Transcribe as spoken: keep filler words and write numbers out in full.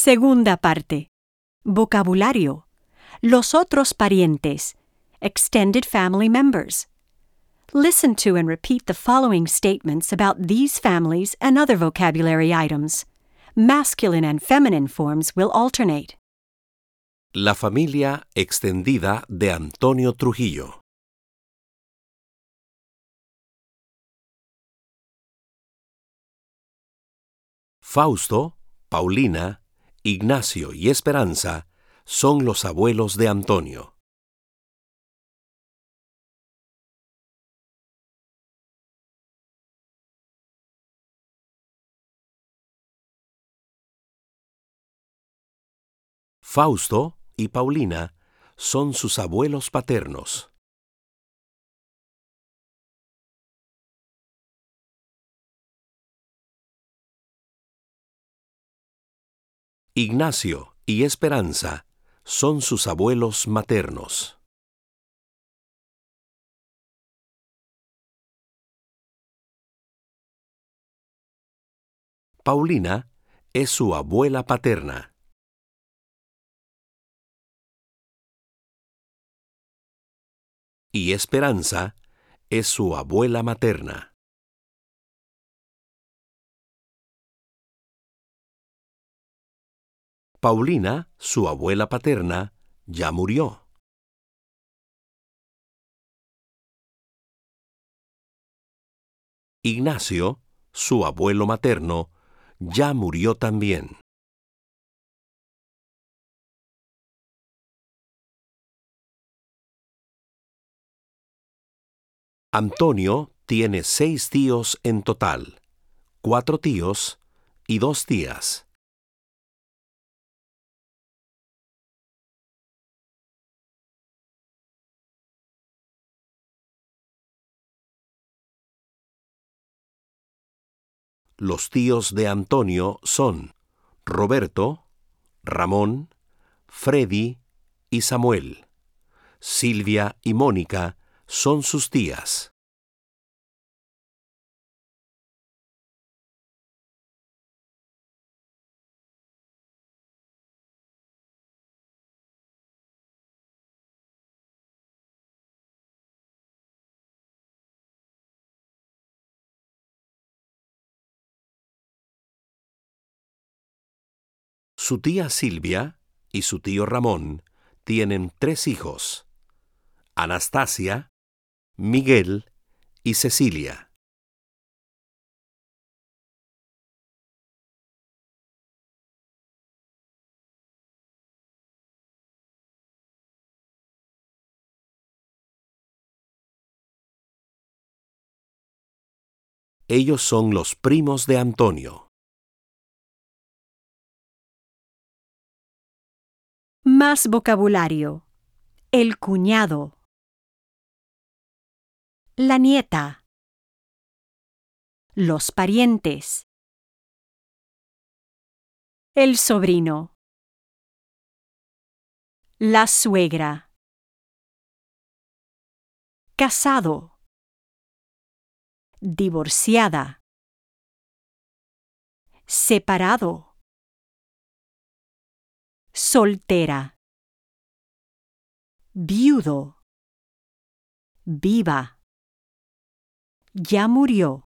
Segunda parte. Vocabulario. Los otros parientes. Extended family members. Listen to and repeat the following statements about these families and other vocabulary items. Masculine and feminine forms will alternate. La familia extendida de Antonio Trujillo. Fausto, Paulina, Ignacio y Esperanza son los abuelos de Antonio. Fausto y Paulina son sus abuelos paternos. Ignacio y Esperanza son sus abuelos maternos. Paulina es su abuela paterna. Y Esperanza es su abuela materna. Paulina, su abuela paterna, ya murió. Ignacio, su abuelo materno, ya murió también. Antonio tiene seis tíos en total, cuatro tíos y dos tías. Los tíos de Antonio son Roberto, Ramón, Freddy y Samuel. Silvia y Mónica son sus tías. Su tía Silvia y su tío Ramón tienen tres hijos: Anastasia, Miguel y Cecilia. Ellos son los primos de Antonio. Más vocabulario. El cuñado. La nieta. Los parientes. El sobrino. La suegra. Casado. Divorciada. Separado. Soltera. Viudo. Viva. Ya murió.